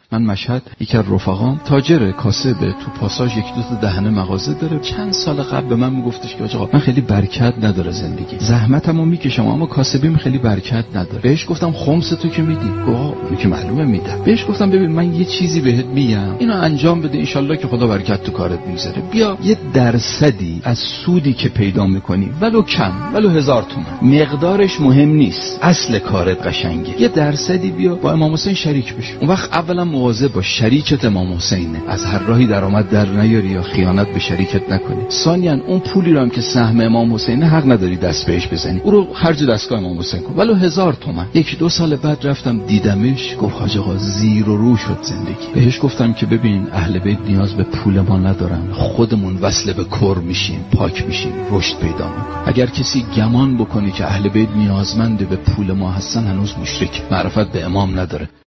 من مشهد یکی از رفقام تاجر کاسب تو پاساژ یک دو تا دهنه مغازه داره. چند سال قبل به من میگفتش که آقا من خیلی برکت نداره زندگی، زحمتمو میکشم اما کاسبیم خیلی برکت نداره. بهش گفتم خمس تو که میدی؟ گفت که معلومه میدم. بهش گفتم ببین من یه چیزی بهت میگم اینو انجام بده ان شاءالله که خدا برکت تو کارت میذاره. بیا یه درصدی از سودی که پیدا میکنی ولو کم ولو 1000 تومان، مقدارش مهم نیست، اصل کارت قشنگه، یه درصدی بیا با امام حسین شریک بشو. اون وقت اولا مواظب باش شریکت امام حسینه، از هر راهی درآمد در نیاری یا خیانت به شریکت نکنی. ثانیاً اون پولی رو هم که سهم امام حسینه حق نداری دست بهش بزنی، او رو خرج دستگاه امام حسین کن ولو 1000 تومان. یک دو سال بعد رفتم دیدمش، گفت حاج آقا زیر و رو شد زندگی. بهش گفتم که ببین اهل بیت نیاز به پول ما ندارن، خودمون وصل به کر میشیم، پاک میشیم، رشد پیدا میکنیم. اگر کسی گمان بکنی که اهل بیت نیازمند به پول ما هستن هنوز مشرک، معرفت به امام نداره.